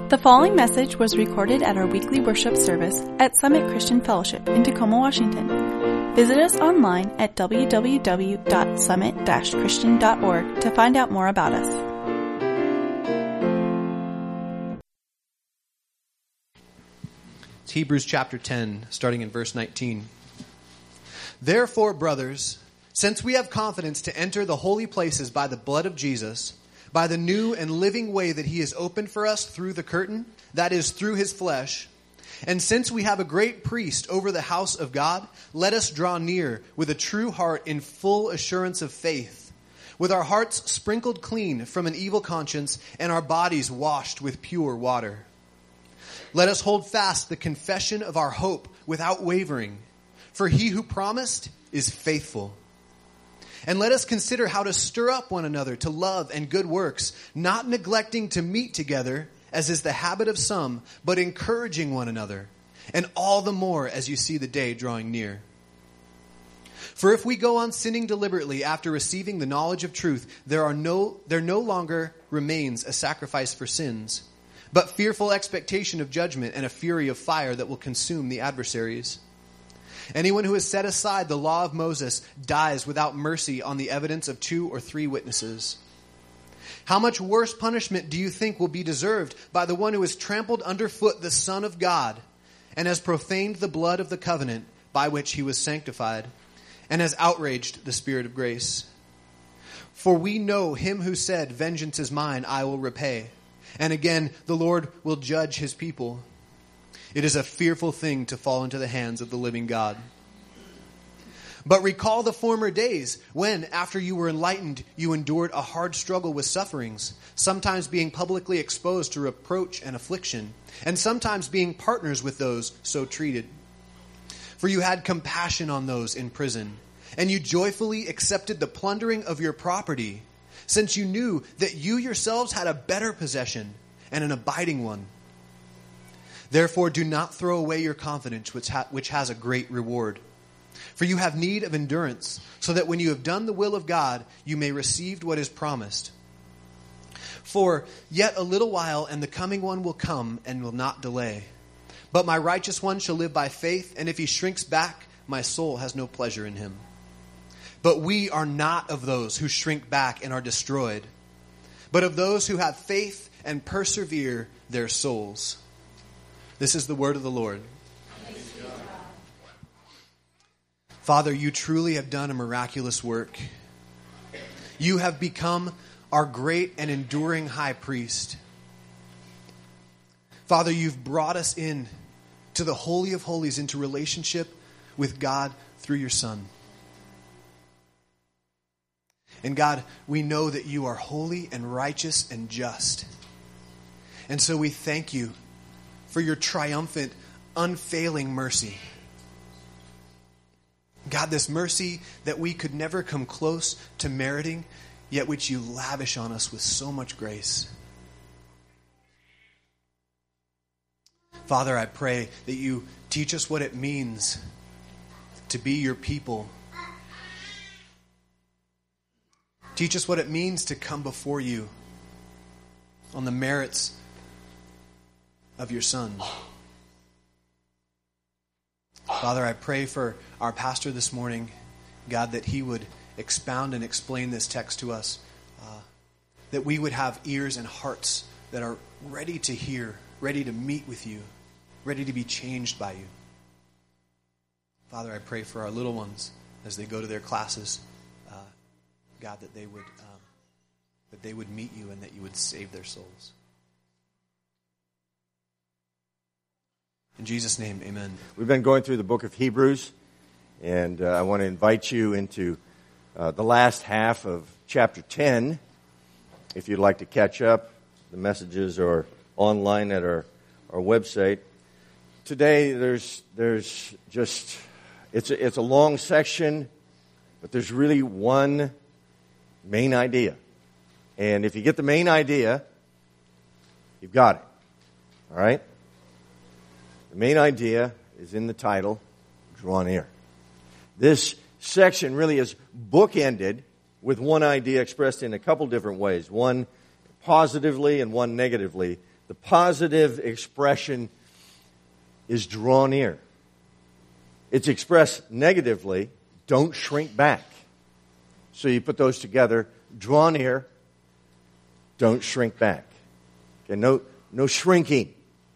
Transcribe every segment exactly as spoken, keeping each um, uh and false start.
The following message was recorded at our weekly worship service at Summit Christian Fellowship in Tacoma, Washington. Visit us online at w w w dot summit dash christian dot org to find out more about us. It's Hebrews chapter ten, starting in verse nineteen. Therefore, brothers, since we have confidence to enter the holy places by the blood of Jesus, by the new and living way that he has opened for us through the curtain, that is, through his flesh, and since we have a great priest over the house of God, let us draw near with a true heart in full assurance of faith, with our hearts sprinkled clean from an evil conscience and our bodies washed with pure water. Let us hold fast the confession of our hope without wavering, for he who promised is faithful. And let us consider how to stir up one another to love and good works, not neglecting to meet together, as is the habit of some, but encouraging one another, and all the more as you see the day drawing near. For if we go on sinning deliberately after receiving the knowledge of truth, there are no there no longer remains a sacrifice for sins, but fearful expectation of judgment and a fury of fire that will consume the adversaries. Anyone who has set aside the law of Moses dies without mercy on the evidence of two or three witnesses. How much worse punishment do you think will be deserved by the one who has trampled underfoot the Son of God and has profaned the blood of the covenant by which he was sanctified and has outraged the Spirit of grace? For we know him who said, "Vengeance is mine, I will repay." And again, the Lord will judge his people. It is a fearful thing to fall into the hands of the living God. But recall the former days when, after you were enlightened, you endured a hard struggle with sufferings, sometimes being publicly exposed to reproach and affliction, and sometimes being partners with those so treated. For you had compassion on those in prison, and you joyfully accepted the plundering of your property, since you knew that you yourselves had a better possession and an abiding one. Therefore, do not throw away your confidence, which, ha- which has a great reward. For you have need of endurance, so that when you have done the will of God, you may receive what is promised. For yet a little while, and the coming one will come and will not delay. But my righteous one shall live by faith, and if he shrinks back, my soul has no pleasure in him. But we are not of those who shrink back and are destroyed, but of those who have faith and persevere their souls. This is the word of the Lord. Father, you truly have done a miraculous work. You have become our great and enduring high priest. Father, you've brought us in to the Holy of Holies, into relationship with God through your Son. And God, we know that you are holy and righteous and just. And so we thank you for your triumphant, unfailing mercy. God, this mercy that we could never come close to meriting, yet which you lavish on us with so much grace. Father, I pray that you teach us what it means to be your people. Teach us what it means to come before you on the merits of your Son. Father, I pray for our pastor this morning, God, that he would expound and explain this text to us, uh, that we would have ears and hearts that are ready to hear, ready to meet with you, ready to be changed by you. Father, I pray for our little ones as they go to their classes, uh, God, that they would um, that they would meet you and that you would save their souls. In Jesus' name, amen. We've been going through the book of Hebrews, and uh, I want to invite you into uh, the last half of chapter ten. If you'd like to catch up, the messages are online at our, our website. Today, there's there's just, it's a, it's a long section, but there's really one main idea. And if you get the main idea, you've got it. All right? The main idea is in the title, Draw Near. This section really is bookended with one idea expressed in a couple different ways, one positively and one negatively, The positive expression is draw near. It's expressed negatively, don't shrink back. So you put those together, draw near, don't shrink back. Okay, no, no shrinking.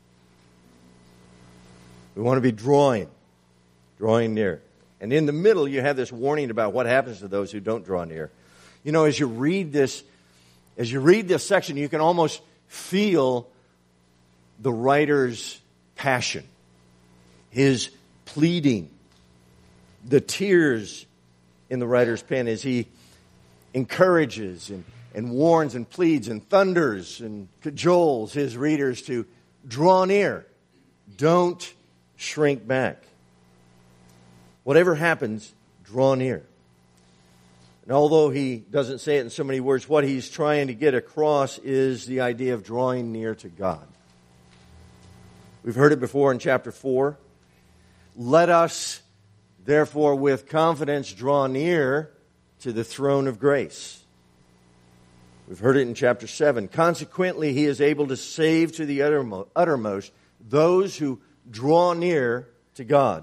We want to be drawing, drawing near. And in the middle, you have this warning about what happens to those who don't draw near. You know, as you read this, as you read this section, you can almost feel the writer's passion, his pleading, the tears in the writer's pen as he encourages and, and warns and pleads and thunders and cajoles his readers to draw near. Don't shrink back. Whatever happens, draw near. And although he doesn't say it in so many words, what he's trying to get across is the idea of drawing near to God. We've heard it before in chapter four. Let us, therefore, with confidence draw near to the throne of grace. We've heard it in chapter seven. Consequently, he is able to save to the uttermost those who draw near to God.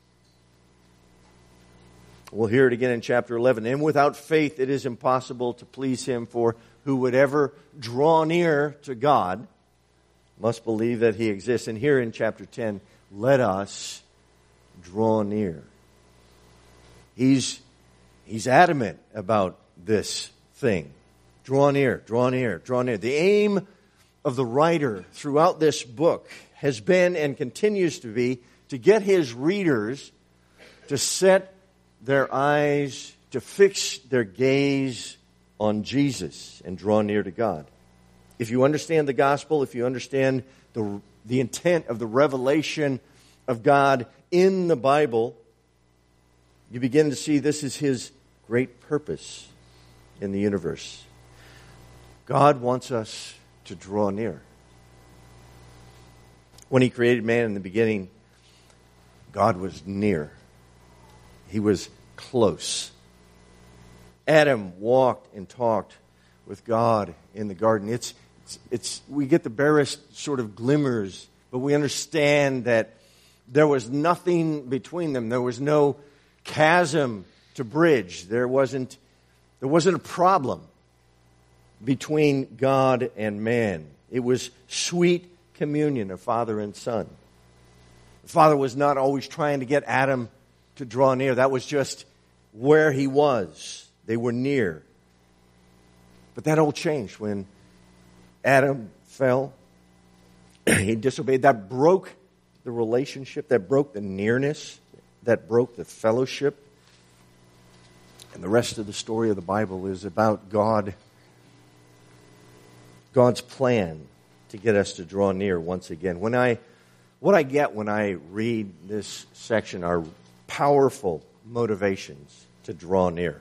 We'll hear it again in chapter eleven. And without faith it is impossible to please him, for who would ever draw near to God must believe that he exists. And here in chapter ten, let us draw near. He's, he's adamant about this thing. Draw near, draw near, draw near. The aim of the writer throughout this book has been and continues to be to get his readers to set their eyes, to fix their gaze on Jesus and draw near to God. If you understand the gospel, if you understand the, the intent of the revelation of God in the Bible, you begin to see this is his great purpose in the universe. God wants us to draw near. When he created man in the beginning, God was near. He was close. Adam walked and talked with God in the garden. It's, it's, it's, we get the barest sort of glimmers, but we understand that there was nothing between them. There was no chasm to bridge. There wasn't, there wasn't a problem between God and man. It was sweet communion of father and son. The father was not always trying to get Adam to draw near. That was just where he was. They were near. But that all changed when Adam fell. He disobeyed. That broke the relationship. That broke the nearness. That broke the fellowship. And the rest of the story of the Bible is about God, God's plan to get us to draw near once again. When I, what I get when I read this section are powerful motivations to draw near.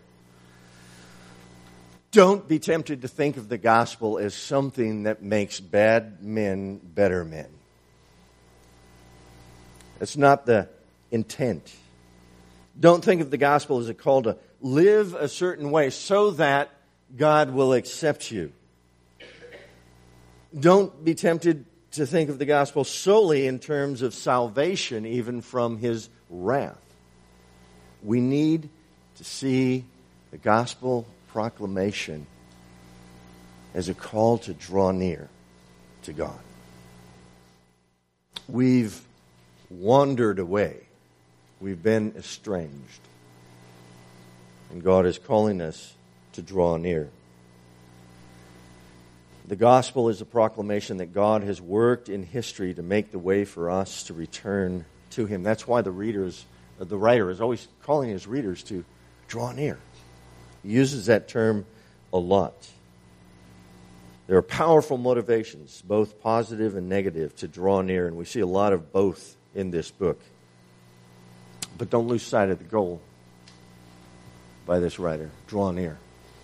Don't be tempted to think of the gospel as something that makes bad men better men. That's not the intent. Don't think of the gospel as a call to live a certain way so that God will accept you. Don't be tempted to think of the gospel solely in terms of salvation, even from his wrath. We need to see the gospel proclamation as a call to draw near to God. We've wandered away. We've been estranged. And God is calling us to draw near. The gospel is a proclamation that God has worked in history to make the way for us to return to him. That's why the readers, the writer is always calling his readers to draw near. He uses that term a lot. There are powerful motivations, both positive and negative, to draw near, and we see a lot of both in this book. But don't lose sight of the goal by this writer. Draw near.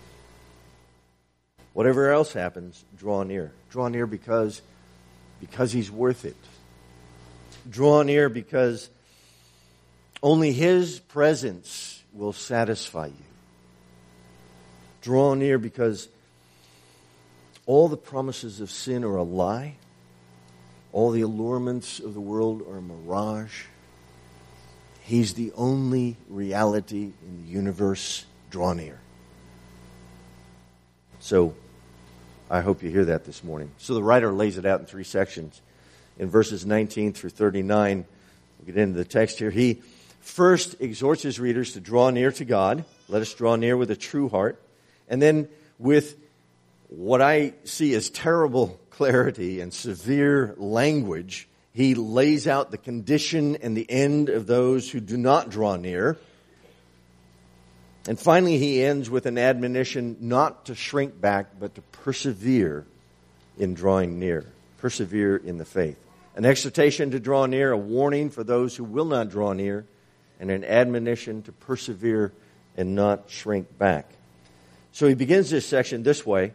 Whatever else happens, draw near. Draw near because, because he's worth it. Draw near because only his presence will satisfy you. Draw near because all the promises of sin are a lie, All the allurements of the world are a mirage. He's the only reality in the universe. Draw near. So, I hope you hear that this morning. So the writer lays it out in three sections. In verses nineteen through thirty-nine, we'll get into the text here. He first exhorts his readers to draw near to God. Let us draw near with a true heart. And then with what I see as terrible clarity and severe language, he lays out the condition and the end of those who do not draw near. And finally, he ends with an admonition not to shrink back, but to persevere in drawing near. Persevere in the faith. An exhortation to draw near, a warning for those who will not draw near, and an admonition to persevere and not shrink back. So he begins this section this way.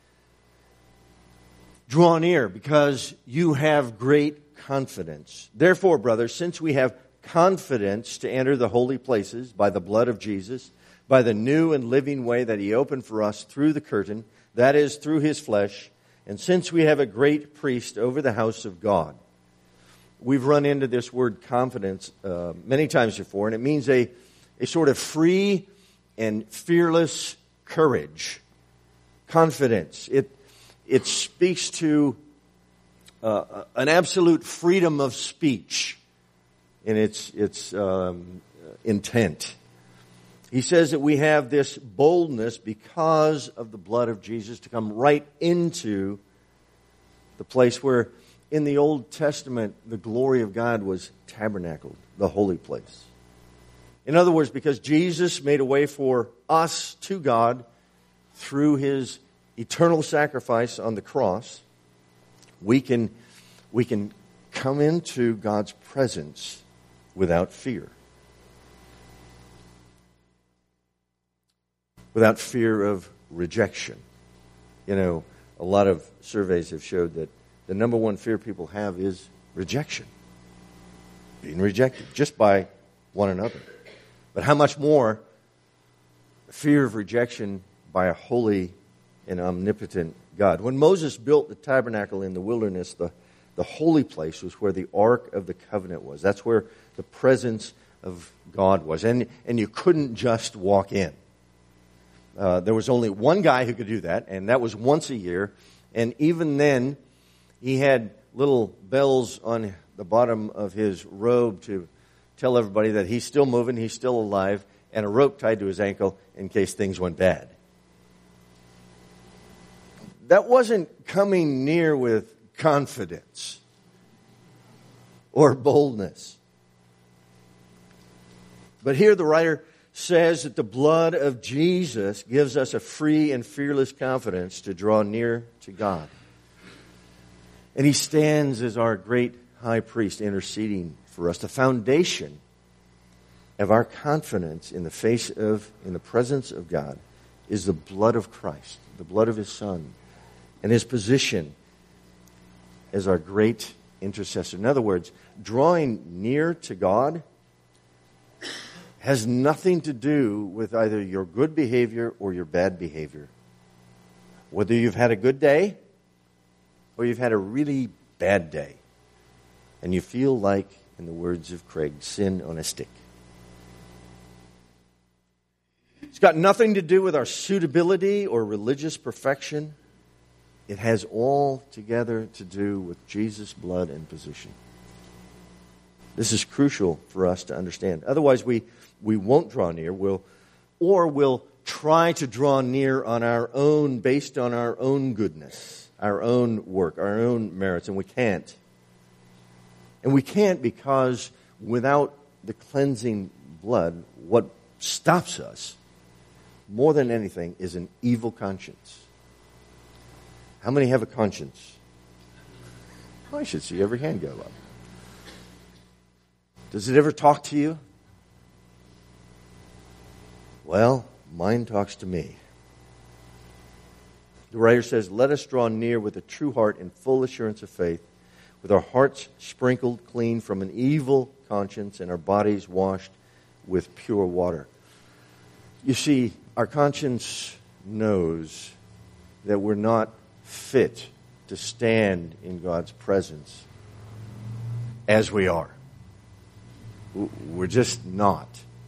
Draw near because you have great confidence. Therefore, brothers, since we have confidence to enter the holy places by the blood of Jesus, by the new and living way that he opened for us through the curtain, that is, through his flesh, and since we have a great priest over the house of God. We've run into this word confidence uh, many times before, and it means a, a sort of free and fearless courage. Confidence. It, it speaks to uh, an absolute freedom of speech in its, its um, intent. He says that we have this boldness because of the blood of Jesus to come right into the place where in the Old Testament the glory of God was tabernacled, the holy place. In other words, because Jesus made a way for us to God through his eternal sacrifice on the cross, we can, we can come into God's presence without fear. Without fear of rejection. You know, a lot of surveys have showed that the number one fear people have is rejection. Being rejected just by one another. But how much more fear of rejection by a holy and omnipotent God. When Moses built the tabernacle in the wilderness, the, the holy place was where the Ark of the Covenant was. That's where the presence of God was. And, and you couldn't just walk in. Uh, there was only one guy who could do that, and that was once a year. And even then, he had little bells on the bottom of his robe to tell everybody that he's still moving, he's still alive, and a rope tied to his ankle in case things went bad. That wasn't coming near with confidence or boldness. But here the writer says that the blood of Jesus gives us a free and fearless confidence to draw near to God. And he stands as our great high priest interceding for us. The foundation of our confidence in the face of, in the presence of God is the blood of Christ, the blood of his Son, and his position as our great intercessor. In other words, drawing near to God has nothing to do with either your good behavior or your bad behavior. Whether you've had a good day or you've had a really bad day, and you feel like, in the words of Craig, sin on a stick. It's got nothing to do with our suitability or religious perfection. It has all together to do with Jesus' blood and position. This is crucial for us to understand. Otherwise, we, we won't draw near, we'll, or we'll try to draw near on our own, based on our own goodness, our own work, our own merits, and we can't. And we can't because without the cleansing blood, what stops us more than anything is an evil conscience. How many have a conscience? I should see every hand go up. Does it ever talk to you? Well, mine talks to me. The writer says, let us draw near with a true heart and full assurance of faith, with our hearts sprinkled clean from an evil conscience and our bodies washed with pure water. You see, our conscience knows that we're not fit to stand in God's presence as we are. We're just not.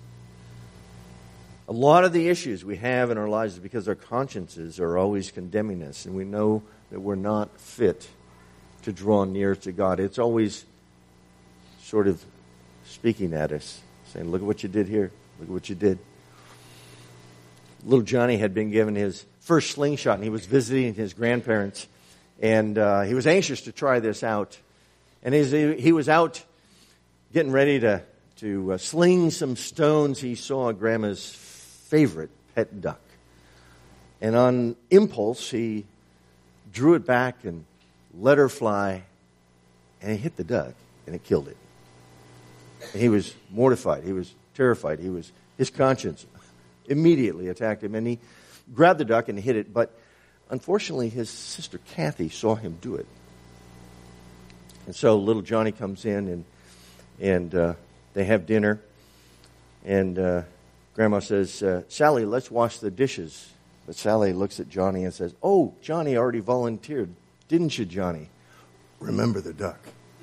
A lot of the issues we have in our lives is because our consciences are always condemning us, and we know that we're not fit to draw near to God. It's always sort of speaking at us, saying, look at what you did here. Look at what you did. Little Johnny had been given his first slingshot, and he was visiting his grandparents, and uh, he was anxious to try this out. And as he, he was out getting ready to, to uh, sling some stones, he saw Grandma's favorite pet duck. And on impulse, he drew it back and let her fly, and it hit the duck, and it killed it. And he was mortified. He was terrified. He was his conscience immediately attacked him, and he grabbed the duck and hit it. But unfortunately, his sister Kathy saw him do it, and so little Johnny comes in, and and uh, they have dinner, and uh, Grandma says, uh, "Sally, let's wash the dishes." But Sally looks at Johnny and says, "Oh, Johnny already volunteered, didn't you, Johnny? Remember the duck."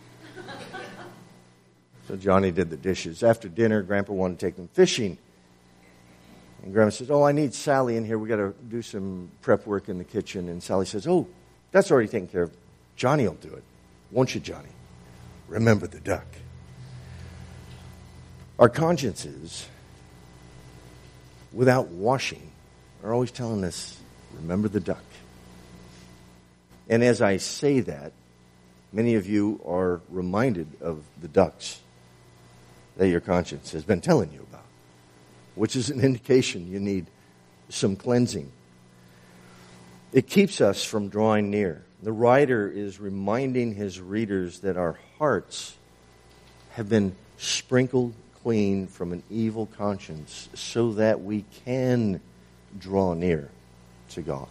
So Johnny did the dishes. After dinner, Grandpa wanted to take them fishing. And Grandma says, "Oh, I need Sally in here. We got to do some prep work in the kitchen." And Sally says, "Oh, that's already taken care of. Johnny will do it. Won't you, Johnny? Remember the duck." Our consciences, without washing, are always telling us, remember the duck. And as I say that, many of you are reminded of the ducks that your conscience has been telling you about, which is an indication you need some cleansing. It keeps us from drawing near. The writer is reminding his readers that our hearts have been sprinkled clean from an evil conscience so that we can draw near to God.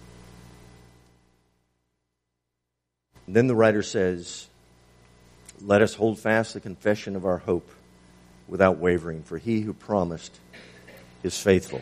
And then the writer says, "Let us hold fast the confession of our hope without wavering, for he who promised is faithful."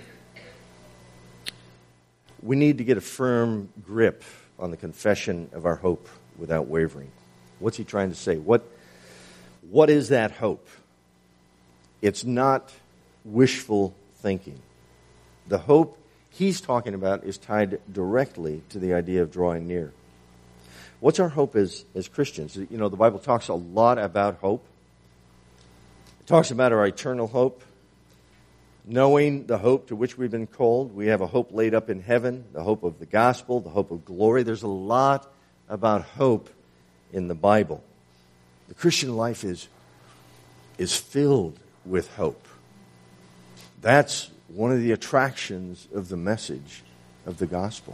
We need to get a firm grip on the confession of our hope without wavering. What's he trying to say? What, what is that hope? It's not wishful thinking. The hope he's talking about is tied directly to the idea of drawing near. What's our hope as, as Christians? You know, the Bible talks a lot about hope. It talks about our eternal hope, knowing the hope to which we've been called. We have a hope laid up in heaven, the hope of the gospel, the hope of glory. There's a lot about hope in the Bible. The Christian life is, is filled with hope. That's one of the attractions of the message of the gospel.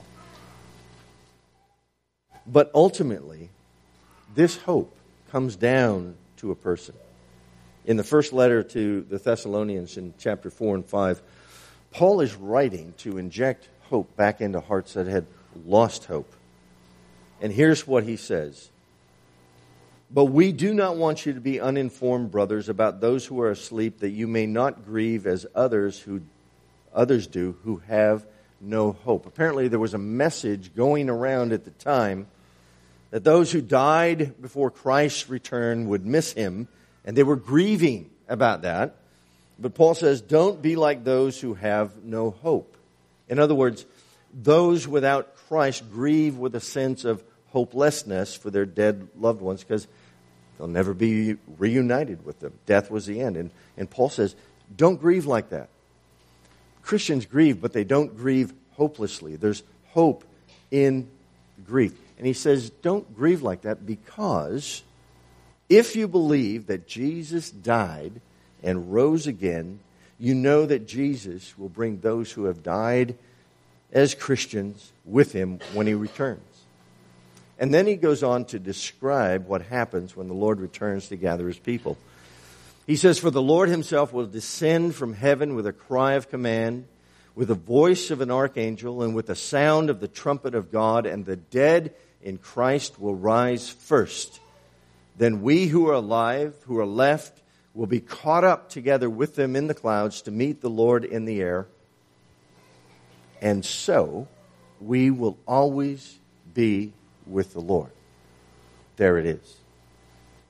But ultimately, this hope comes down to a person. In the first letter to the Thessalonians in chapter four and five, Paul is writing to inject hope back into hearts that had lost hope. And here's what he says. "But we do not want you to be uninformed, brothers, about those who are asleep, that you may not grieve as others who others do who have no hope." Apparently there was a message going around at the time that those who died before Christ's return would miss him, and they were grieving about that. But Paul says, don't be like those who have no hope. In other words, those without Christ grieve with a sense of hopelessness for their dead loved ones because they'll never be reunited with them. Death was the end. And, and Paul says, don't grieve like that. Christians grieve, but they don't grieve hopelessly. There's hope in grief. And he says, don't grieve like that, because if you believe that Jesus died and rose again, you know that Jesus will bring those who have died as Christians with him when he returns. And then he goes on to describe what happens when the Lord returns to gather his people. He says, "For the Lord himself will descend from heaven with a cry of command, with the voice of an archangel, and with the sound of the trumpet of God, and the dead in Christ will rise first. Then we who are alive, who are left, will be caught up together with them in the clouds to meet the Lord in the air. And so we will always be with the Lord." There it is.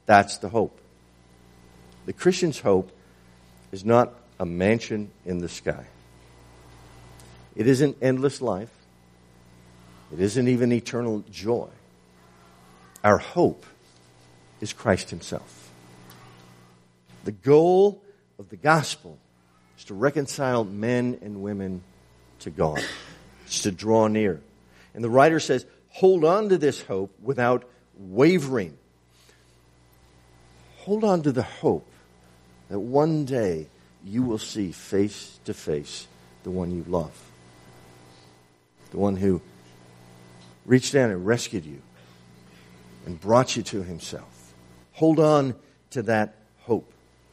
That's the hope. The Christian's hope is not a mansion in the sky. It isn't endless life. It isn't even eternal joy. Our hope is Christ himself. The goal of the gospel is to reconcile men and women to God. It's to draw near. And the writer says, hold on to this hope without wavering. Hold on to the hope that one day you will see face to face the one you love. The one who reached down and rescued you and brought you to himself. Hold on to that hope.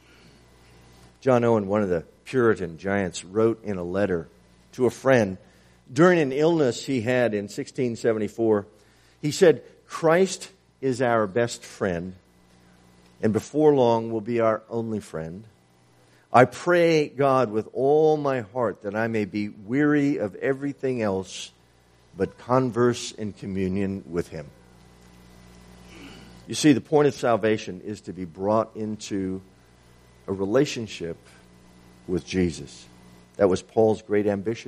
John Owen, one of the Puritan giants, wrote in a letter to a friend during an illness he had in sixteen seventy-four. He said, Christ is our best friend, and before long will be our only friend. I pray God with all my heart that I may be weary of everything else but converse and communion with him. You see, the point of salvation is to be brought into a relationship with Jesus. That was Paul's great ambition.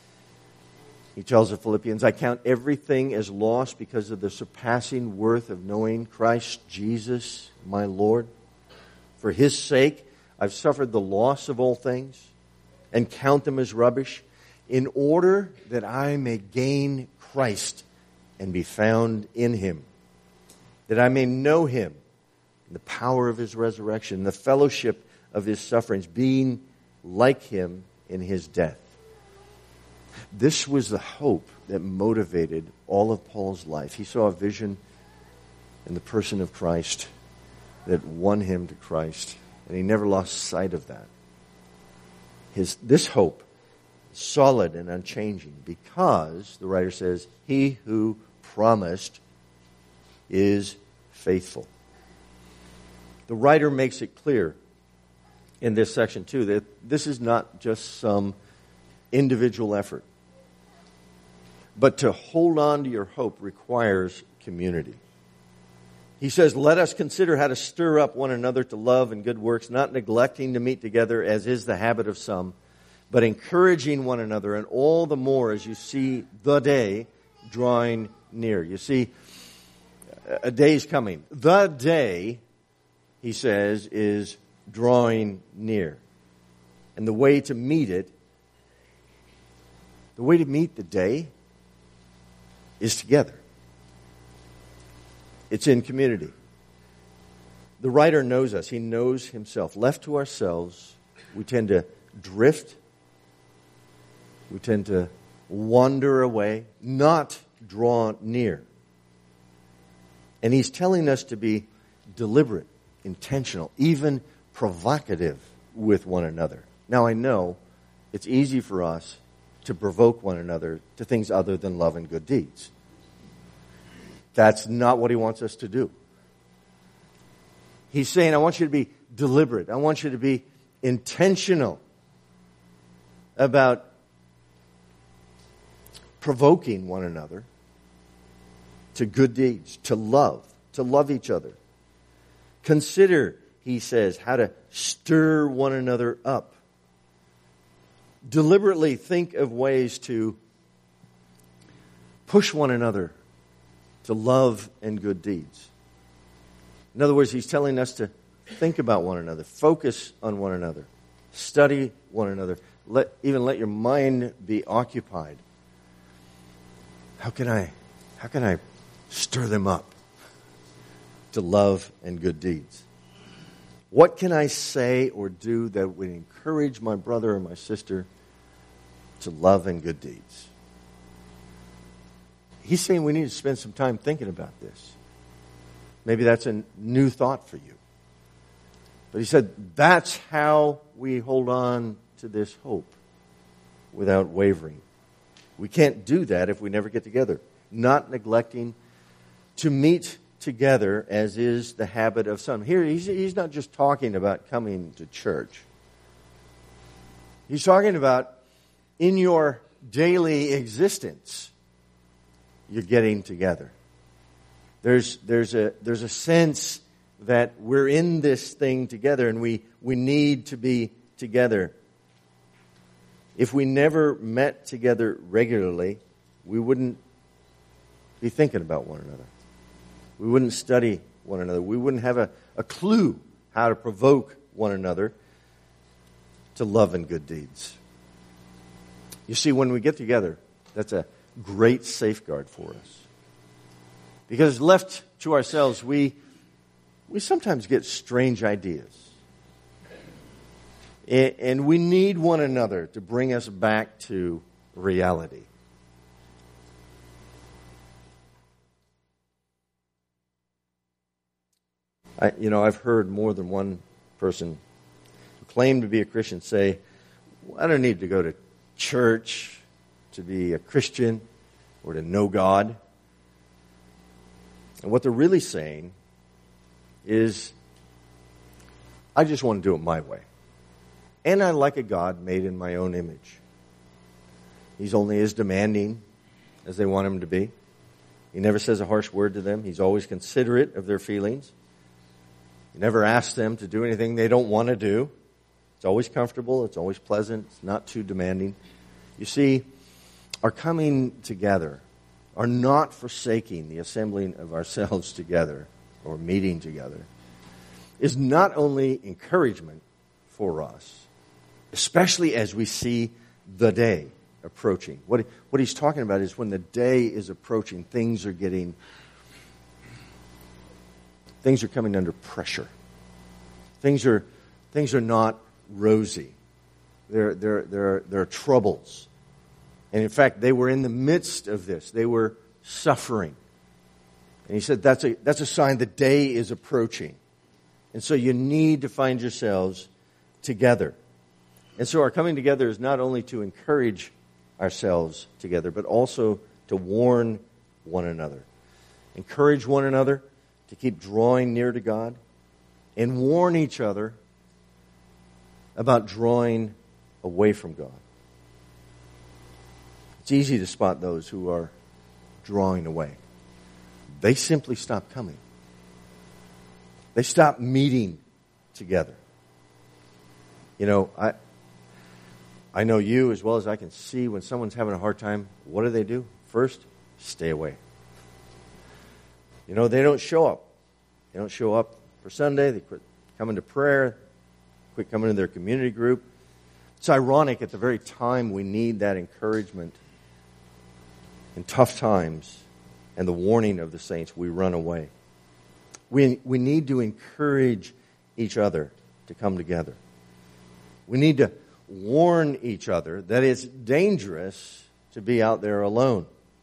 He tells the Philippians, I count everything as lost because of the surpassing worth of knowing Christ Jesus, my Lord. For his sake, I've suffered the loss of all things and count them as rubbish in order that I may gain Christ and be found in him, that I may know him, the power of his resurrection, the fellowship of his sufferings, being like him in his death. This was the hope that motivated all of Paul's life. He saw a vision in the person of Christ that won him to Christ, and he never lost sight of that. His, this hope is solid and unchanging because, the writer says, he who promised is faithful. The writer makes it clear in this section too that this is not just some individual effort. But to hold on to your hope requires community. He says, let us consider how to stir up one another to love and good works, not neglecting to meet together as is the habit of some, but encouraging one another, and all the more as you see the day drawing near. You see, a day is coming. The day, he says, is drawing near. And the way to meet it, the way to meet the day is together. It's in community. The writer knows us. He knows himself. Left to ourselves, we tend to drift. We tend to wander away, not draw near. And he's telling us to be deliberate, intentional, even provocative with one another. Now, I know it's easy for us to provoke one another to things other than love and good deeds. That's not what he wants us to do. He's saying, I want you to be deliberate. I want you to be intentional about provoking one another to good deeds, to love, to love each other. Consider, he says, how to stir one another up. Deliberately think of ways to push one another to love and good deeds. In other words, he's telling us to think about one another, focus on one another, study one another, let, even let your mind be occupied. How can I, how can I stir them up to love and good deeds? What can I say or do that would encourage my brother or my sister to love and good deeds? He's saying we need to spend some time thinking about this. Maybe that's a new thought for you. But he said that's how we hold on to this hope without wavering. We can't do that if we never get together. Not neglecting to meet together as is the habit of some. Here, he's, he's not just talking about coming to church. He's talking about in your daily existence, you're getting together. There's, there's, a, there's a sense that we're in this thing together and we, we need to be together. If we never met together regularly, we wouldn't be thinking about one another. We wouldn't study one another. We wouldn't have a, a clue how to provoke one another to love and good deeds. You see, when we get together, that's a great safeguard for us. Because left to ourselves, we, we sometimes get strange ideas. And we need one another to bring us back to reality. I, you know, I've heard more than one person who claimed to be a Christian say, well, I don't need to go to church to be a Christian or to know God. And what they're really saying is, I just want to do it my way. And I like a God made in my own image. He's only as demanding as they want him to be. He never says a harsh word to them. He's always considerate of their feelings. He never asks them to do anything they don't want to do. It's always comfortable. It's always pleasant. It's not too demanding. You see, our coming together, our not forsaking the assembling of ourselves together or meeting together, is not only encouragement for us, especially as we see the day approaching. What, what he's talking about is when the day is approaching, things are getting, things are coming under pressure. Things are, things are not rosy. There, there, there, there are troubles. And in fact, they were in the midst of this. They were suffering. And he said that's a, that's a sign the day is approaching. And so you need to find yourselves together. And so our coming together is not only to encourage ourselves together, but also to warn one another. Encourage one another to keep drawing near to God, and warn each other about drawing away from God. It's easy to spot those who are drawing away. They simply stop coming. They stop meeting together. You know, I I know you as well as I can see when someone's having a hard time, what do they do? First, stay away. You know, they don't show up. They don't show up for Sunday. They quit coming to prayer, quit coming to their community group. It's ironic at the very time we need that encouragement in tough times and the warning of the saints, we run away. We, we need to encourage each other to come together. We need to warn each other that it's dangerous to be out there alone.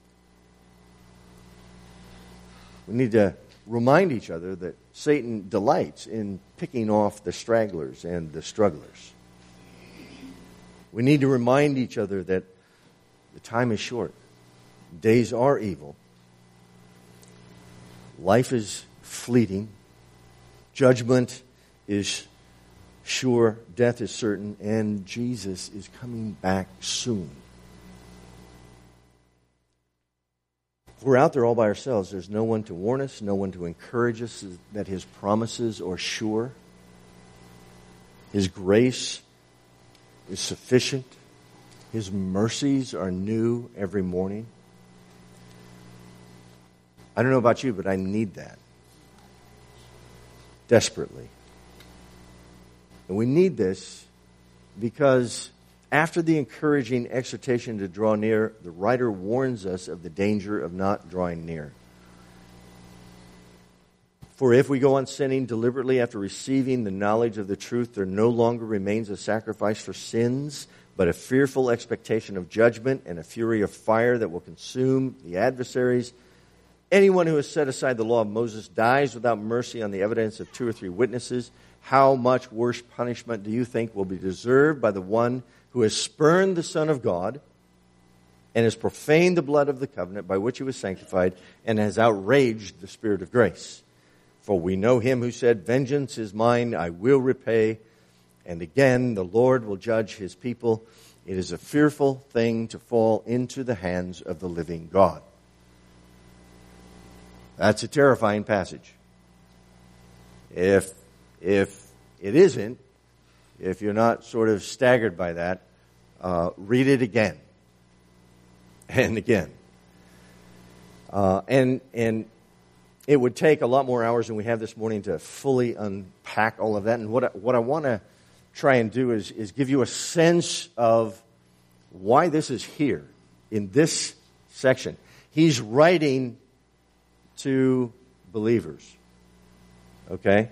We need to remind each other that Satan delights in picking off the stragglers and the strugglers. We need to remind each other that the time is short. Days are evil. Life is fleeting. Judgment is sure. Death is certain. And Jesus is coming back soon. If we're out there all by ourselves, there's no one to warn us, no one to encourage us that His promises are sure. His grace is sufficient. His mercies are new every morning. I don't know about you, but I need that desperately. And we need this because after the encouraging exhortation to draw near, the writer warns us of the danger of not drawing near. For if we go on sinning deliberately after receiving the knowledge of the truth, there no longer remains a sacrifice for sins, but a fearful expectation of judgment and a fury of fire that will consume the adversaries. Anyone who has set aside the law of Moses dies without mercy on the evidence of two or three witnesses. How much worse punishment do you think will be deserved by the one who has spurned the Son of God and has profaned the blood of the covenant by which he was sanctified and has outraged the Spirit of grace? For we know him who said, vengeance is mine, I will repay. And again, the Lord will judge his people. It is a fearful thing to fall into the hands of the living God. That's a terrifying passage. If, if it isn't, if you're not sort of staggered by that, uh, read it again and again. Uh, and, and it would take a lot more hours than we have this morning to fully unpack all of that. And what I, what I want to try and do is, is give you a sense of why this is here in this section. He's writing to believers. Okay?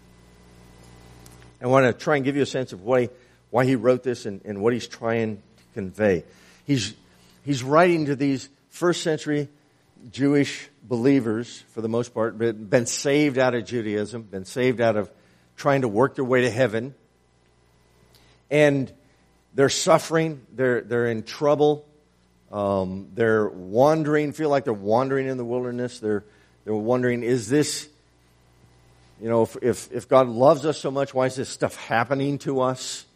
I want to try and give you a sense of why, why he wrote this and, and what he's trying to convey. He's, he's writing to these first century Jewish believers, for the most part, been saved out of Judaism, been saved out of trying to work their way to heaven. And they're suffering, they're, they're in trouble, um, they're wandering, feel like they're wandering in the wilderness. They're, they're wondering, is this, you know, if, if, if God loves us so much, why is this stuff happening to us?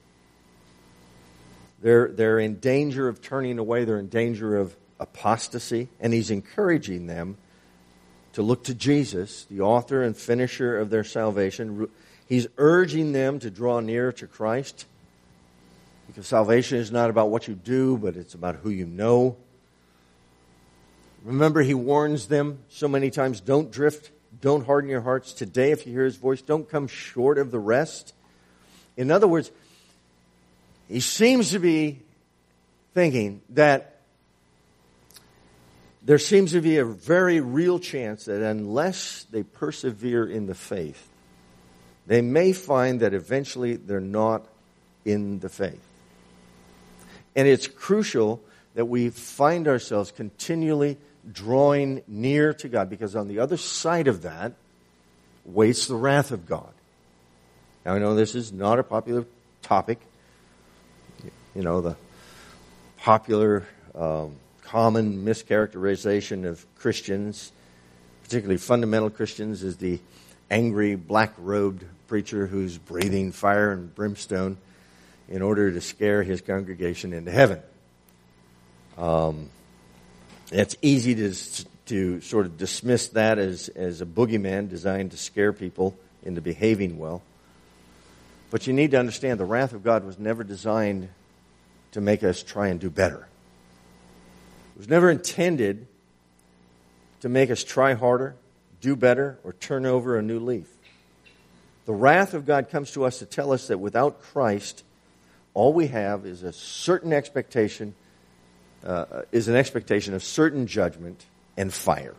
They're, they're in danger of turning away, they're in danger of apostasy, and he's encouraging them to look to Jesus, the author and finisher of their salvation. He's urging them to draw near to Christ, because salvation is not about what you do, but it's about who you know. Remember, he warns them so many times, don't drift, don't harden your hearts. Today, if you hear his voice, don't come short of the rest. In other words, he seems to be thinking that there seems to be a very real chance that unless they persevere in the faith, they may find that eventually they're not in the faith. And it's crucial that we find ourselves continually drawing near to God, because on the other side of that waits the wrath of God. Now, I know this is not a popular topic. You know, the popular um, common mischaracterization of Christians, particularly fundamental Christians, is the angry black-robed preacher who's breathing fire and brimstone in order to scare his congregation into heaven. Um, it's easy to to sort of dismiss that as, as a boogeyman designed to scare people into behaving well. But you need to understand the wrath of God was never designed to make us try and do better. It was never intended to make us try harder, do better, or turn over a new leaf. The wrath of God comes to us to tell us that without Christ, all we have is a certain expectation, uh, is an expectation of certain judgment and fire.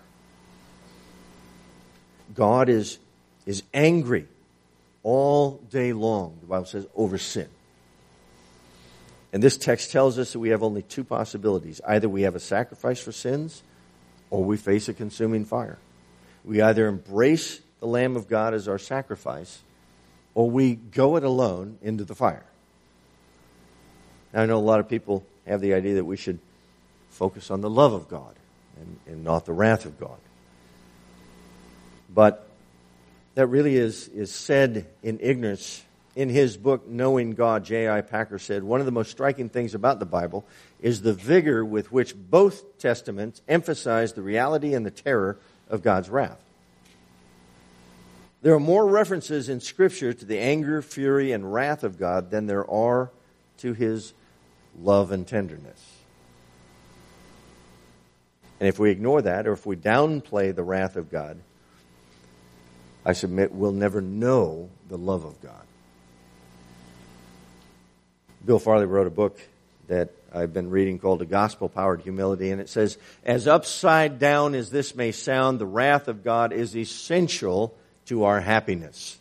God is, is angry all day long, the Bible says, over sin. And this text tells us that we have only two possibilities. Either we have a sacrifice for sins, or we face a consuming fire. We either embrace the Lamb of God as our sacrifice, or we go it alone into the fire. Now, I know a lot of people have the idea that we should focus on the love of God and, and not the wrath of God. But that really is, is said in ignorance. In his book, Knowing God, J I Packer said, one of the most striking things about the Bible is the vigor with which both testaments emphasize the reality and the terror of God's wrath. There are more references in Scripture to the anger, fury, and wrath of God than there are to his love and tenderness. And if we ignore that, or if we downplay the wrath of God, I submit we'll never know the love of God. Bill Farley wrote a book that I've been reading called The Gospel-Powered Humility, and it says, as upside down as this may sound, the wrath of God is essential to our happiness.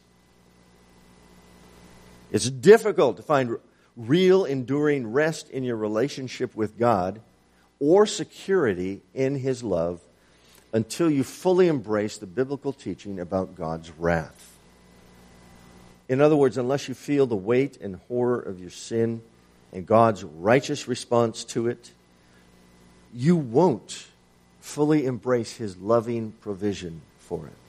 It's difficult to find real, enduring rest in your relationship with God or security in his love until you fully embrace the biblical teaching about God's wrath. In other words, unless you feel the weight and horror of your sin and God's righteous response to it, you won't fully embrace his loving provision for it.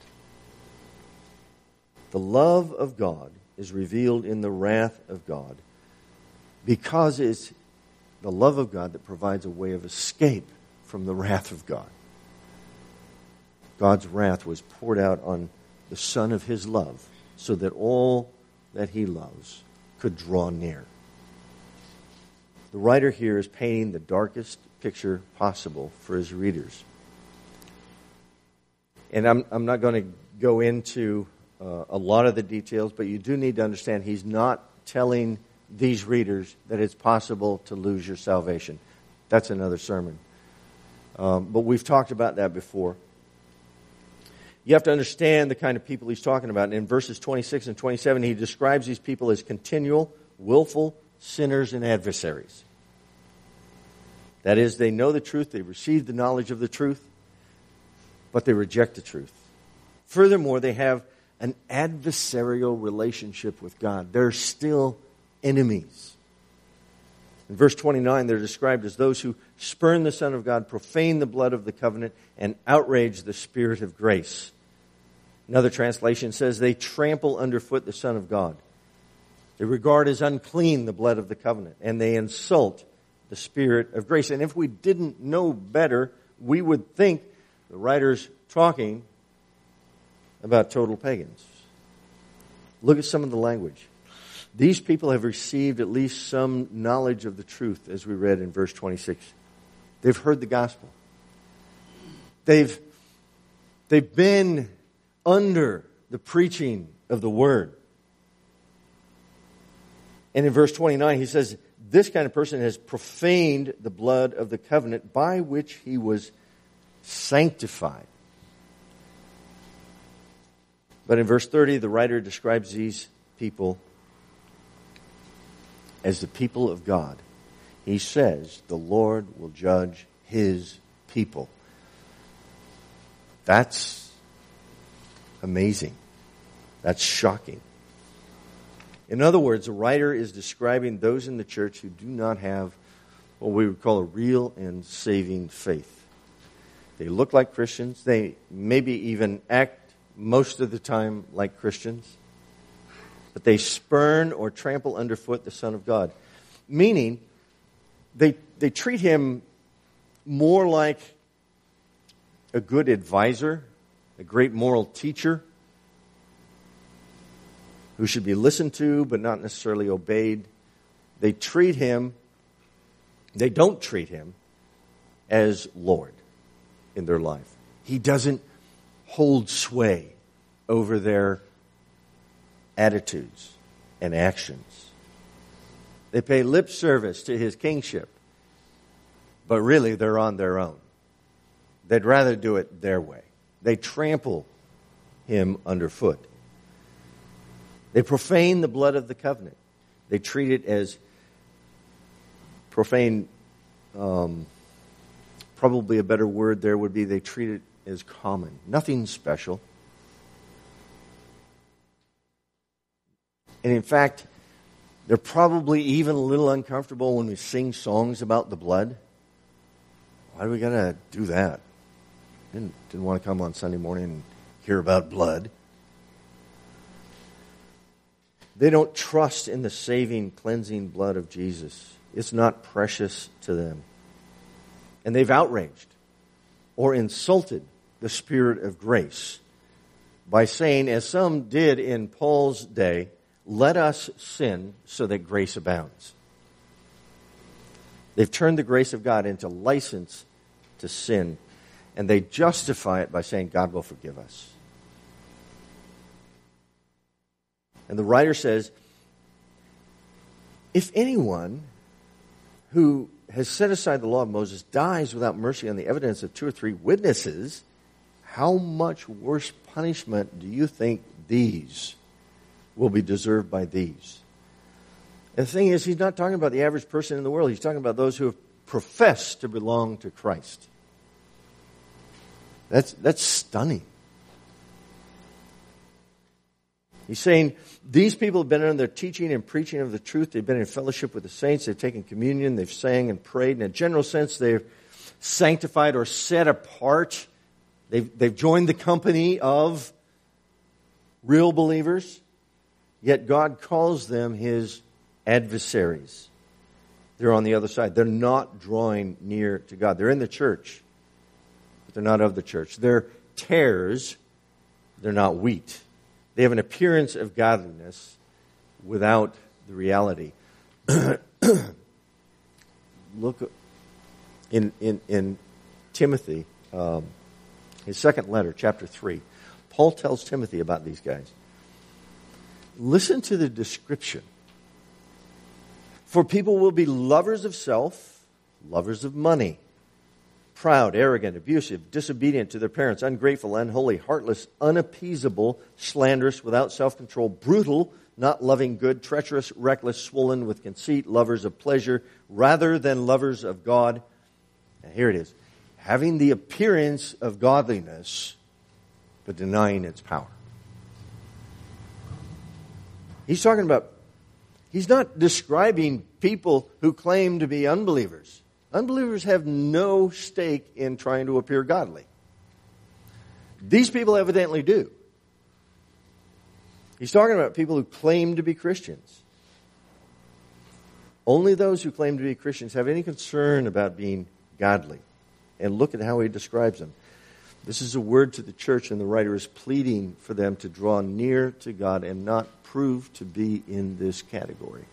The love of God is revealed in the wrath of God because it's the love of God that provides a way of escape from the wrath of God. God's wrath was poured out on the Son of his love, so that all that he loves could draw near. The writer here is painting the darkest picture possible for his readers. And I'm, I'm not going to go into uh, a lot of the details, but you do need to understand he's not telling these readers that it's possible to lose your salvation. That's another sermon. Um, but we've talked about that before. You have to understand the kind of people he's talking about. And in verses twenty-six and twenty-seven, he describes these people as continual, willful sinners and adversaries. That is, they know the truth, they receive the knowledge of the truth, but they reject the truth. Furthermore, they have an adversarial relationship with God. They're still enemies. In verse twenty-nine, they're described as those who spurn the Son of God, profane the blood of the covenant, and outrage the Spirit of grace. Another translation says they trample underfoot the Son of God. They regard as unclean the blood of the covenant, and they insult the Spirit of grace. And if we didn't know better, we would think the writer's talking about total pagans. Look at some of the language. These people have received at least some knowledge of the truth, as we read in verse twenty-six. They've heard the gospel. They've, they've been under the preaching of the word. And in verse twenty-nine, he says, this kind of person has profaned the blood of the covenant by which he was sanctified. But in verse thirty, the writer describes these people as the people of God. He says, the Lord will judge his people. That's amazing. That's shocking. In other words, the writer is describing those in the church who do not have what we would call a real and saving faith. They look like Christians. They maybe even act most of the time like Christians. But they spurn or trample underfoot the Son of God. Meaning, they, they treat him more like a good advisor, a great moral teacher, who should be listened to but not necessarily obeyed. They treat him, they don't treat him as Lord in their life. He doesn't hold sway over their attitudes and actions. They pay lip service to his kingship, but really they're on their own. They'd rather do it their way. They trample him underfoot. They profane the blood of the covenant. They treat it as profane. Um, probably a better word there would be they treat it as common. Nothing special. And in fact, they're probably even a little uncomfortable when we sing songs about the blood. Why do we got to do that? Didn't, didn't want to come on Sunday morning and hear about blood. They don't trust in the saving, cleansing blood of Jesus. It's not precious to them. And they've outraged or insulted the Spirit of grace by saying, as some did in Paul's day, let us sin so that grace abounds. They've turned the grace of God into license to sin, and they justify it by saying God will forgive us. And the writer says, if anyone who has set aside the law of Moses dies without mercy on the evidence of two or three witnesses, how much worse punishment do you think these will be deserved by these? And the thing is, he's not talking about the average person in the world. He's talking about those who have professed to belong to Christ. That's, that's stunning. He's saying these people have been under the teaching and preaching of the truth. They've been in fellowship with the saints. They've taken communion. They've sang and prayed. In a general sense, they've sanctified or set apart. They've, they've joined the company of real believers. Yet God calls them his adversaries. They're on the other side. They're not drawing near to God. They're in the church, but they're not of the church. They're tares. They're not wheat. They have an appearance of godliness without the reality. Look in in, in Timothy, um, his second letter, chapter three. Paul tells Timothy about these guys. Listen to the description. For people will be lovers of self, lovers of money, proud, arrogant, abusive, disobedient to their parents, ungrateful, unholy, heartless, unappeasable, slanderous, without self-control, brutal, not loving good, treacherous, reckless, swollen with conceit, lovers of pleasure rather than lovers of God. And here it is. Having the appearance of godliness, but denying its power. He's talking about, he's not describing people who claim to be unbelievers. Unbelievers have no stake in trying to appear godly. These people evidently do. He's talking about people who claim to be Christians. Only those who claim to be Christians have any concern about being godly. And look at how he describes them. This is a word to the church, and the writer is pleading for them to draw near to God and not prove to be in this category.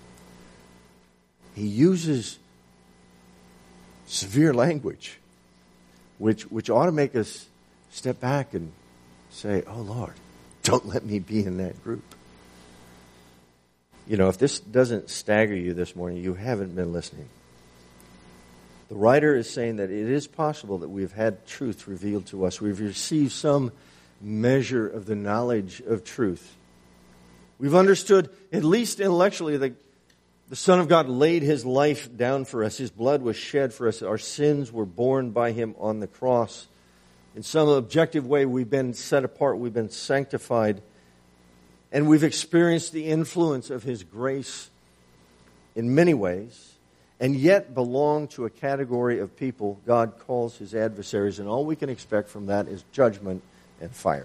He uses severe language, which, which ought to make us step back and say, oh, Lord, don't let me be in that group. You know, if this doesn't stagger you this morning, you haven't been listening. The writer is saying that it is possible that we've had truth revealed to us. We've received some measure of the knowledge of truth. We've understood, at least intellectually, that the Son of God laid His life down for us. His blood was shed for us. Our sins were borne by Him on the cross. In some objective way, we've been set apart. We've been sanctified. And we've experienced the influence of His grace in many ways, and yet belong to a category of people God calls His adversaries, and all we can expect from that is judgment and fire.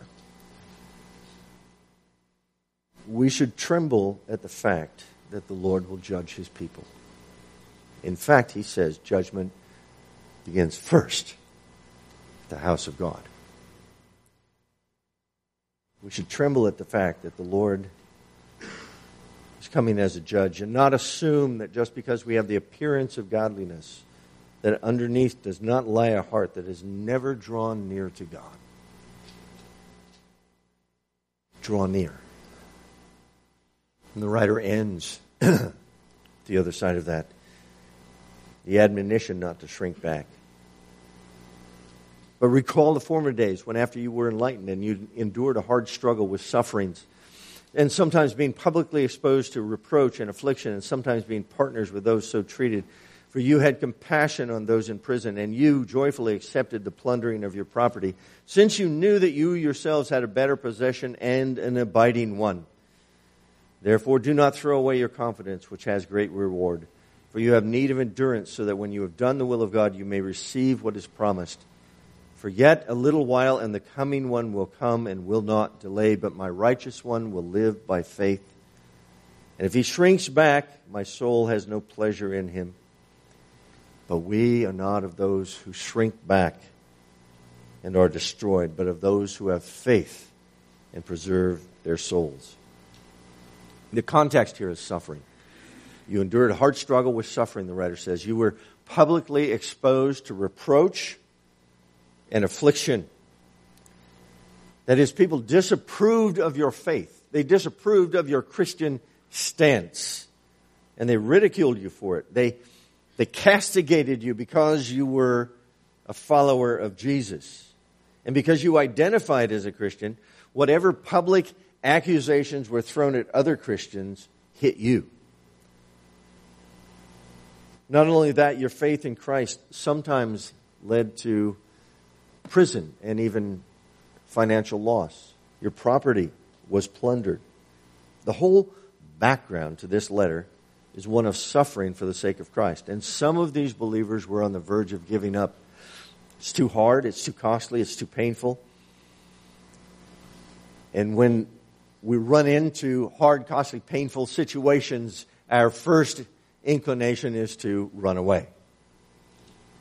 We should tremble at the fact that the Lord will judge His people. In fact, He says judgment begins first at the house of God. We should tremble at the fact that the Lord is coming as a judge, and not assume that just because we have the appearance of godliness, that underneath does not lie a heart that has never drawn near to God. Draw near. And the writer ends the other side of that. The admonition not to shrink back. But recall the former days when after you were enlightened and you endured a hard struggle with sufferings, and sometimes being publicly exposed to reproach and affliction, and sometimes being partners with those so treated. For you had compassion on those in prison, and you joyfully accepted the plundering of your property, since you knew that you yourselves had a better possession and an abiding one. Therefore do not throw away your confidence, which has great reward. For you have need of endurance, so that when you have done the will of God, you may receive what is promised. For yet a little while, and the coming one will come and will not delay, but my righteous one will live by faith. And if he shrinks back, my soul has no pleasure in him. But we are not of those who shrink back and are destroyed, but of those who have faith and preserve their souls. The context here is suffering. You endured a hard struggle with suffering, the writer says. You were publicly exposed to reproach and affliction. That is, people disapproved of your faith. They disapproved of your Christian stance. And they ridiculed you for it. They, they castigated you because you were a follower of Jesus. And because you identified as a Christian, whatever public accusations were thrown at other Christians hit you. Not only that, your faith in Christ sometimes led to prison and even financial loss. Your property was plundered. The whole background to this letter is one of suffering for the sake of Christ. And some of these believers were on the verge of giving up. It's too hard, it's too costly, it's too painful. And when we run into hard, costly, painful situations, our first inclination is to run away.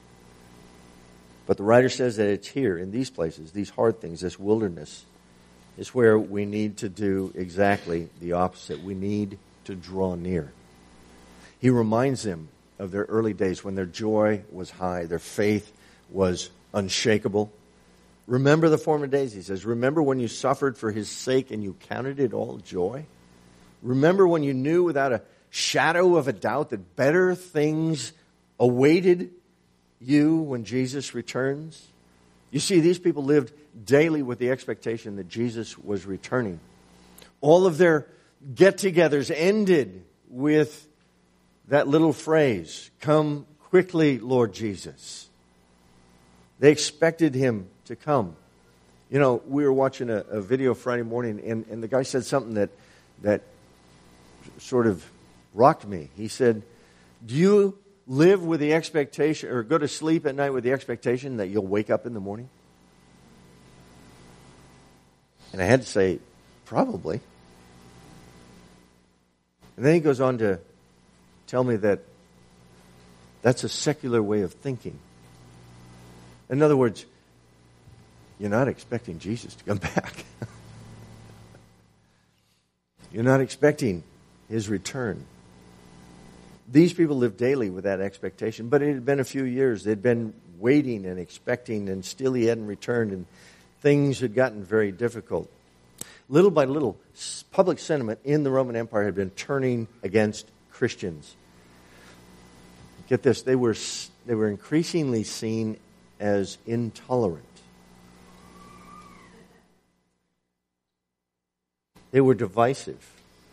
But the writer says that it's here, in these places, these hard things, this wilderness, is where we need to do exactly the opposite. We need to draw near. He reminds them of their early days when their joy was high, their faith was unshakable. Remember the former days, he says. Remember when you suffered for his sake and you counted it all joy? Remember when you knew without a shadow of a doubt that better things awaited you when Jesus returns? You see, these people lived daily with the expectation that Jesus was returning. All of their get-togethers ended with that little phrase, "Come quickly, Lord Jesus." They expected him to come. You know, we were watching a, a video Friday morning, and, and the guy said something that that sort of rocked me. He said, "Do you live with the expectation, or go to sleep at night with the expectation that you'll wake up in the morning?" And I had to say, probably. And then he goes on to tell me that that's a secular way of thinking. In other words, you're not expecting Jesus to come back. You're not expecting his return. These people lived daily with that expectation, but it had been a few years. They'd been waiting and expecting, and still he hadn't returned, and things had gotten very difficult. Little by little, public sentiment in the Roman Empire had been turning against Christians. Get this, they were they were increasingly seen as intolerant. They were divisive.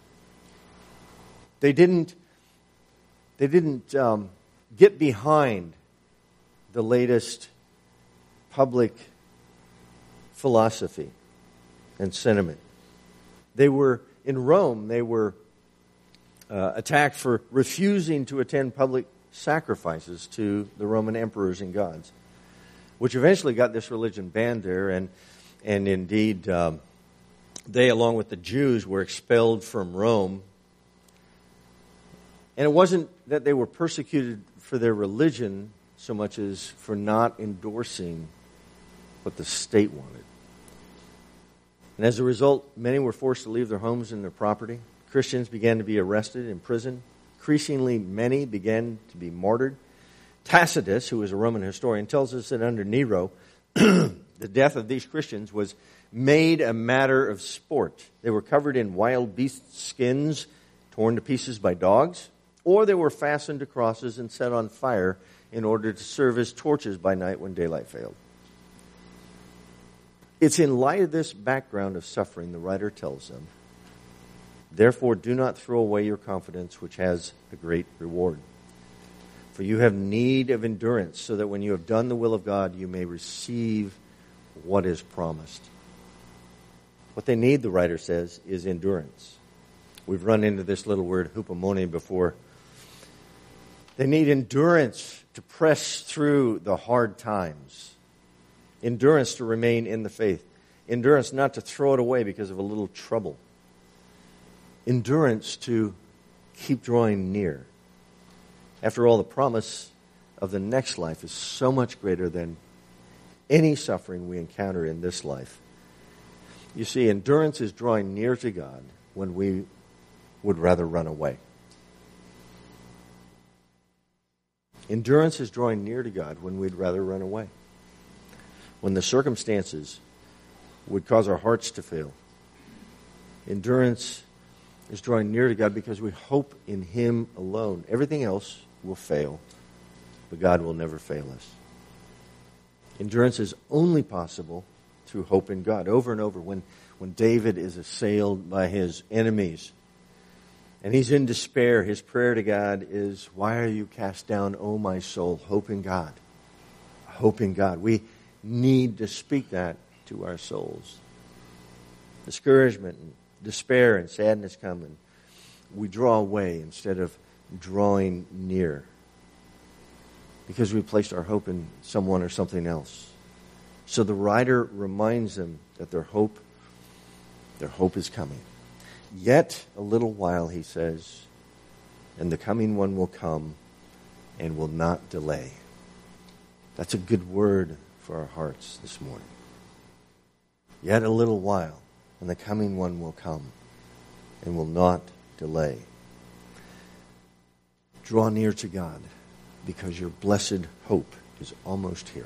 They didn't they didn't um, get behind the latest public philosophy and sentiment. They were, in Rome, they were uh, attacked for refusing to attend public sacrifices to the Roman emperors and gods, which eventually got this religion banned there, and and indeed um, they, along with the Jews, were expelled from Rome. And it wasn't that they were persecuted for their religion so much as for not endorsing what the state wanted. And as a result, many were forced to leave their homes and their property. Christians began to be arrested, imprisoned. Increasingly, many began to be martyred. Tacitus, who was a Roman historian, tells us that under Nero, the death of these Christians was made a matter of sport. They were covered in wild beast skins, torn to pieces by dogs, or they were fastened to crosses and set on fire in order to serve as torches by night when daylight failed. It's in light of this background of suffering, the writer tells them, "Therefore do not throw away your confidence, which has a great reward. For you have need of endurance, so that when you have done the will of God, you may receive what is promised." What they need, the writer says, is endurance. We've run into this little word, hupomone, before. They need endurance to press through the hard times. Endurance to remain in the faith. Endurance not to throw it away because of a little trouble. Endurance to keep drawing near. After all, the promise of the next life is so much greater than any suffering we encounter in this life. You see, endurance is drawing near to God when we would rather run away. Endurance is drawing near to God when we'd rather run away. When the circumstances would cause our hearts to fail. Endurance is drawing near to God because we hope in him alone. Everything else will fail, but God will never fail us. Endurance is only possible through hope in God. Over and over, when, when David is assailed by his enemies, and he's in despair, his prayer to God is, "Why are you cast down, O my soul? Hope in God." Hope in God. We need to speak that to our souls. Discouragement and despair and sadness come, and we draw away instead of drawing near because we placed our hope in someone or something else. So the writer reminds them that their hope, their hope is coming. Yet a little while, he says, and the coming one will come and will not delay. That's a good word for our hearts this morning. Yet a little while, and the coming one will come and will not delay. Draw near to God, because your blessed hope is almost here.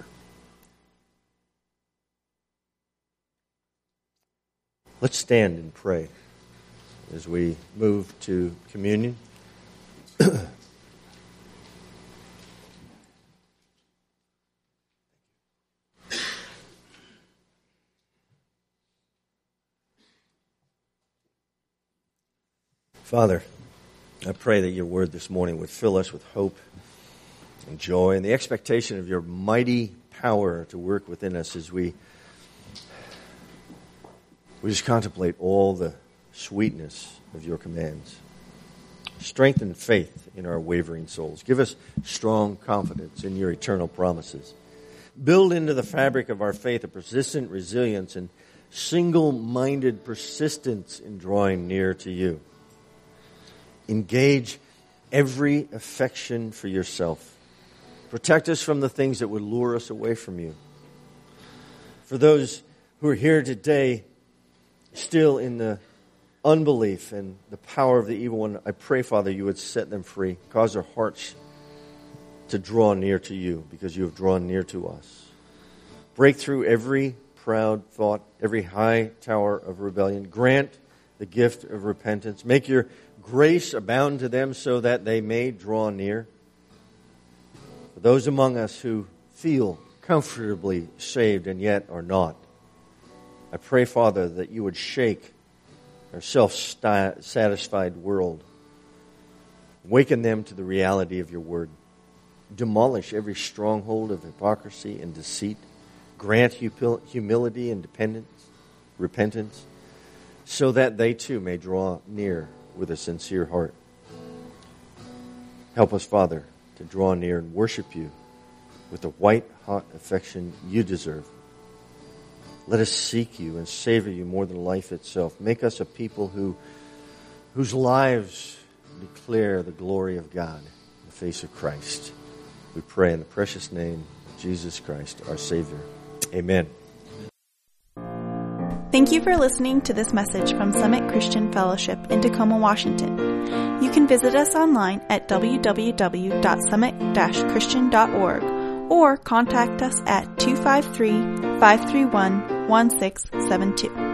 Let's stand and pray as we move to communion. Father, I pray that your word this morning would fill us with hope and joy and the expectation of your mighty power to work within us as we, we just contemplate all the sweetness of your commands. Strengthen faith in our wavering souls. Give us strong confidence in your eternal promises. Build into the fabric of our faith a persistent resilience and single-minded persistence in drawing near to you. Engage every affection for yourself. Protect us from the things that would lure us away from you. For those who are here today, still in the unbelief and the power of the evil one, I pray, Father, you would set them free. Cause their hearts to draw near to you, because you have drawn near to us. Break through every proud thought, every high tower of rebellion. Grant the gift of repentance. Make your grace abound to them so that they may draw near. For those among us who feel comfortably saved and yet are not, I pray, Father, that you would shake our self-satisfied world. Waken them to the reality of your word. Demolish every stronghold of hypocrisy and deceit. Grant humility and dependence, repentance, so that they too may draw near with a sincere heart. Help us, Father, to draw near and worship you with the white-hot affection you deserve. Let us seek you and savor you more than life itself. Make us a people who, whose lives declare the glory of God in the face of Christ. We pray in the precious name of Jesus Christ, our Savior. Amen. Thank you for listening to this message from Summit Christian Fellowship in Tacoma, Washington. You can visit us online at w w w dot summit dash christian dot org or contact us at two five three, five three one, one six seven two.